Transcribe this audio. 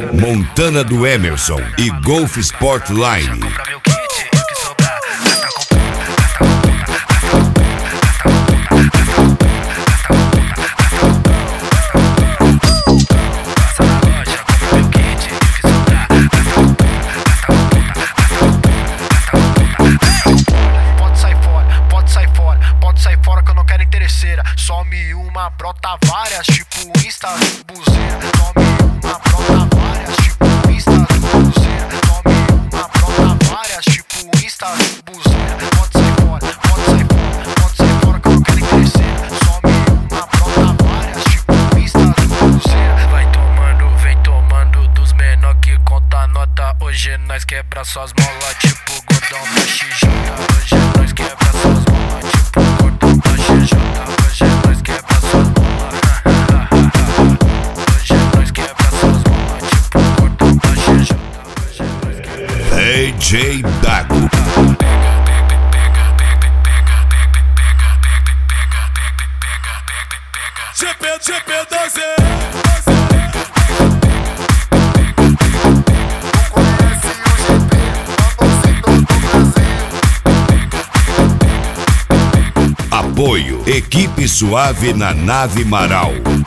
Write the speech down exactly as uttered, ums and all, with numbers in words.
Montana do Emerson e Golf Sport Line. Some uma, brota várias, tipo Insta do buzeiro. Some uma, brota várias, tipo Insta do buzeiro. Some uma, brota várias, tipo Insta do buzeiro. Pode sair fora, pode sair fora, pode sair fora que eu não quero interesseira. Some uma, brota várias, tipo Insta do buzeiro. Vai tomando, vem tomando dos menor que conta nota. Hoje nós quebra suas molas, tipo gordão da X J. Hoje nós quebra suas molas, tipo gordão da X J. D J Dago. Apoio Equipe Suave na Nave Marau.